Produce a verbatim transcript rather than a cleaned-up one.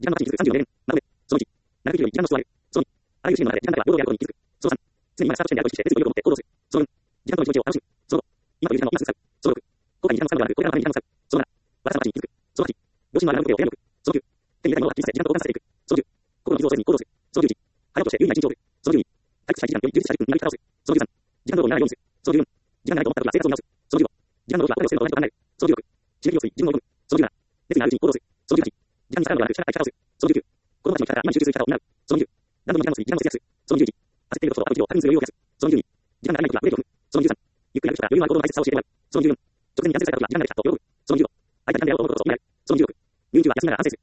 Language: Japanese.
時間のマッチに気づくさんじゅうよねん。なので、そのいち、長く生きるより時間の質を上げる。そのに、あらゆるシーンの中で時間の中では平等であることに気づく。そのさん、常に今がスタート地点であると意識して、別に余裕を持って行動する。そのよん、時間との一日を楽しむ。そのご、今という時間の今すぐ使う。そのろく、後悔に時間の使うのではなく、これからのために時間を使う。そのなな、私のマッチに気づく。そのはち、良心のあるものを選ぶ。そのきゅう、手に入れたものを発揮して時間と交換させていく。そのじゅう、心の傷をせずに行動する。そのじゅういち、早くとして有意な一日を送る。そのじゅうに、退屈したい時間より充実した時間になり方をする。そのじゅうさん、時間泥棒にならないようにする。そのじゅうよん、時間がないと思った時は生活を見直す。そのじゅうご、時間の動きは後でを捨てることは何と考える。そのじゅうろく、刺激を吸い、自分を追い込む。そのじゅうなな、熱意のあるうちに行動する。そのじゅうはち、時間に逆らうのではなく、社会生き方をする。そのじゅうきゅう、子供たちの生き方から今に集中する生き方を担う。そのにじゅう、何度も時間を吸い、時間を節約する。そのにじゅういち、焦っていることと後の時を確認する余裕を増やす。そのにじゅうに、時間がない時はブレーキを踏む。そのにじゅうさん、ゆっくり歩くとか余裕のある行動の大切さを教えてもらう。そのにじゅうよん、直前に安静された時は時間ができたと喜ぶ。そのにじゅうご、相手が何でやろうと思うことを褒められる。そのにじゅうろく、入院中は休みながら反省する。